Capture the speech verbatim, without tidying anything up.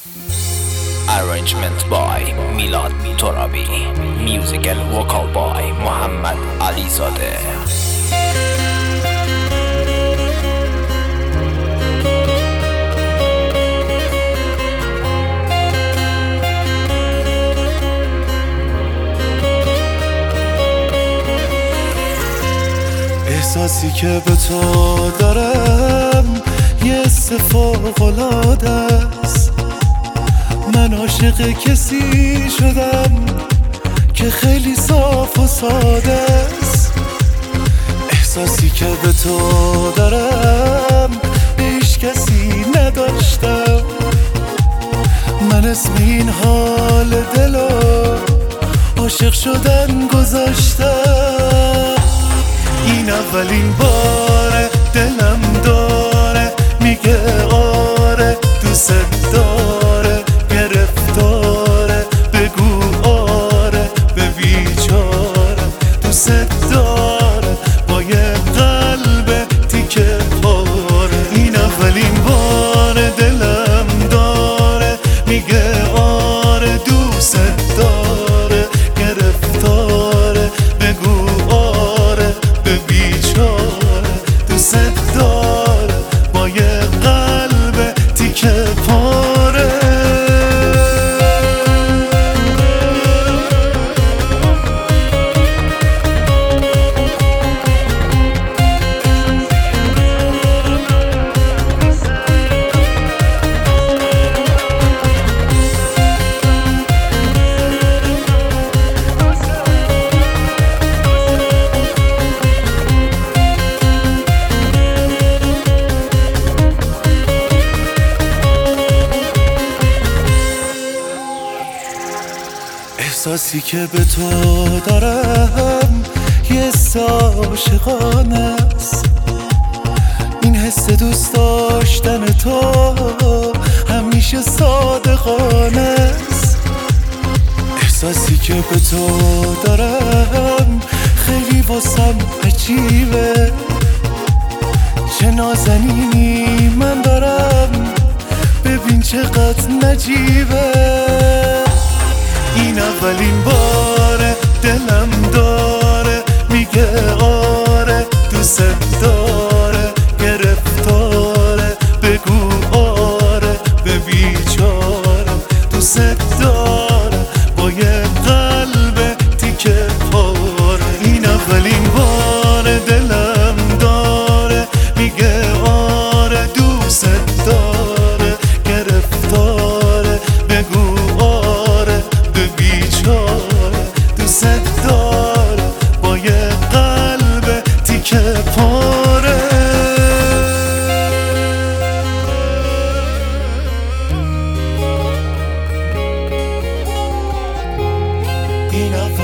Arrangement by Milad Torabi. Music and vocal by Muhammad Alizadeh. احساسی که به تو دارم یه حس فوق‌العاده است. من عاشق کسی شدم که خیلی صاف و ساده است. احساسی که به تو دارم هیچ کسی نداشتم. من اسم این حال دلو عاشق شدن گذاشتم. این اولین باره دلم داره میگه آره دوست داره، گرفتاره بگو آره به بیچاره. دوست داره با یه قلب تیکه پاره. این اولین باره دلم داره میگه آره دوست داره، گرفتاره بگو آره به بیچاره. دوست داره با یه قلب تیکه پاره. احساسی که به تو دارم یه حس عاشقانه است. این حس دوست داشتن تو همیشه صادقانه است. احساسی که به تو دارم خیلی واسم عجیبه. چه نازنینی من دارم ببین چقدر نجیبه. این اولین باره دلم داره میگه آره دوست داره، گرفتاره بگو آره به بیچاره. دوست داره با یه قلب تیکه پاره. این اولین باره دلم داره میگه آره دوست داره، گرفتاره بگو آره بیچاره. دوست داره با یه قلب تیکه پاره. این